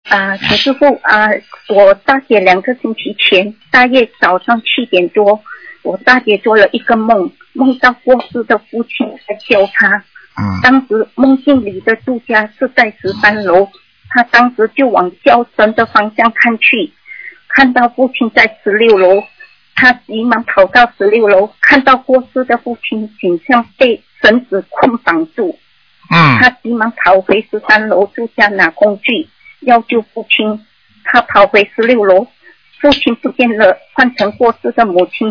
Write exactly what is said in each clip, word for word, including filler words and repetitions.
啊，请师傅啊，我大姐两个星期前，大约早上七点多，我大姐做了一个梦，梦到过世的父亲在叫她。 嗯。 当时梦境里的住家是在十三楼，她当时就往叫声的方向看去，看到父亲在十六楼，她急忙跑到十六楼，看到过世的父亲颈项被绳子捆绑住。 嗯。 她急忙跑回十三楼住家拿工具。要救父亲，他跑回十六楼，父亲不见了，换成过世的母亲。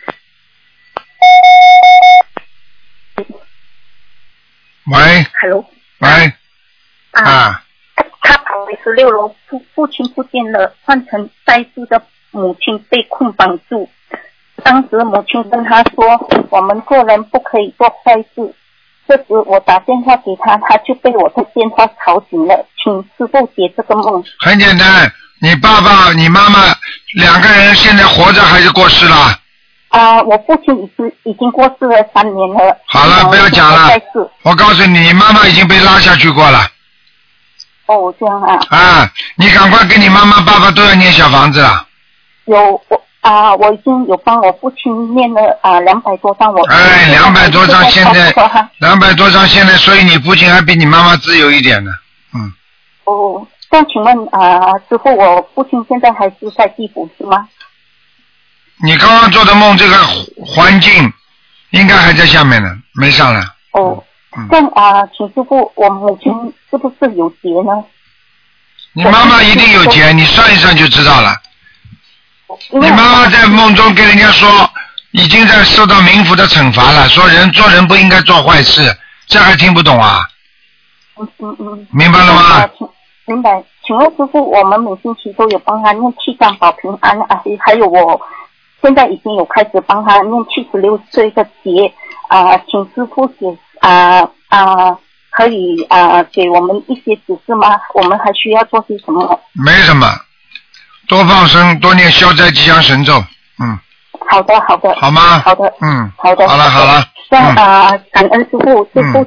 喂 ，Hello， 喂， 啊， 啊他跑回十六楼，父父亲不见了，换成在世的母亲被捆绑住。当时母亲跟他说：“我们做人不可以做坏事。”这时我打电话给他，他就被我的电话吵醒了，请师父解这个梦。 很简单，你爸爸、你妈妈两个人现在活着还是过世了？ 啊、呃，我父亲已经已经过世了三年了。 好了，不要讲了。我告诉你，你妈妈已经被拉下去过了。 哦，这样啊。 啊，你赶快给你妈妈、爸爸都要念小房子了。 有我。啊、呃，我已经有帮我父亲念了啊两百多张，我哎，两百多张现在，两百多张现在，所以你父亲还比你妈妈自由一点呢，嗯。 哦，那请问啊、呃，师傅，我父亲现在还是在地府是吗？ 你刚刚做的梦，这个环境应该还在下面呢，没上来。 哦，这样啊、呃，请师傅，我母亲是不是有劫呢？ 你妈妈一定有劫，你算一算就知道了。你妈妈在梦中跟人家说，已经在受到冥府的惩罚了，说人做人不应该做坏事，这还听不懂啊？ 嗯嗯嗯。 明白了吗？ 啊、明白。请问师傅，我们每星期都有帮他念七张保平安啊，还有我现在已经有开始帮他念七十六岁的节啊，请师傅给啊啊可以啊给我们一些指示吗？我们还需要做些什么？ 没什么。多放生，多念消灾吉祥神咒，嗯。 好的，好的。 好吗？ 好的， 嗯。 好的。 好了，好了。 这样啊、呃，感恩师傅，师傅